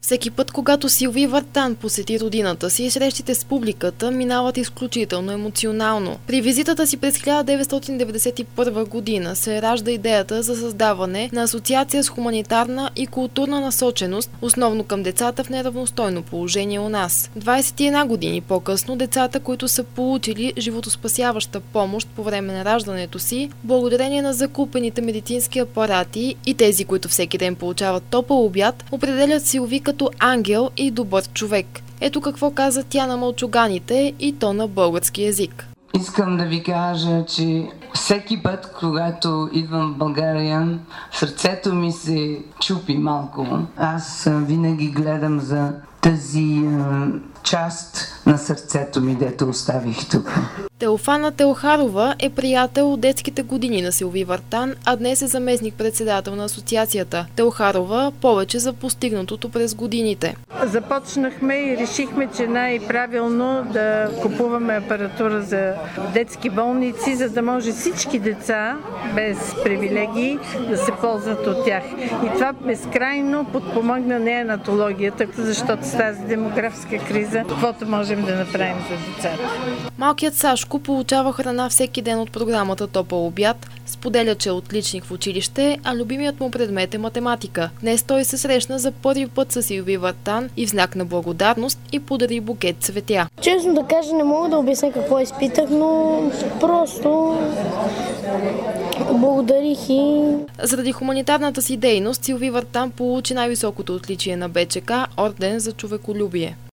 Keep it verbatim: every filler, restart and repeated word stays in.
Всеки път, когато Силви Вартан посети родината си, срещите с публиката минават изключително емоционално. При визитата си през хиляда деветстотин деветдесет и първа година се ражда идеята за създаване на асоциация с хуманитарна и културна насоченост, основно към децата в неравностойно положение у нас. двадесет и една години по-късно децата, които са получили животоспасяваща помощ по време на раждането си, благодарение на закупените медицински апарати и тези, които всеки ден получават топъл обяд, определят Силви като ангел и добър човек. Ето какво каза тя на мълчуганите и то на български език. Искам да ви кажа, че всеки път, когато идвам в България, сърцето ми се чупи малко. Аз винаги гледам за тази част на сърцето ми, дето оставих тук. Теофана Телхарова е приятел от детските години на Силви Вартан, а днес е заместник-председател на асоциацията. Телхарова повече за постигнатото през годините. Започнахме и решихме, че най-правилно да купуваме апаратура за детски болници, за да може всички деца без привилегии да се ползват от тях. И това безкрайно подпомогна неонатологията, защото с тази демографска криза, каквото можем да направим за децата. Малкият Сашко получава храна всеки ден от програмата Топъл обяд, споделя, че е отличник в училище, а любимият му предмет е математика. Днес той се срещна за първи път с Силви Вартан и в знак на благодарност и подари букет цветя. Честно да кажа, не мога да обясня какво изпитах, но просто благодарих и... Заради хуманитарната си дейност Силви Вартан получи най-високото отличие на БЧК – орден за човеколюбие.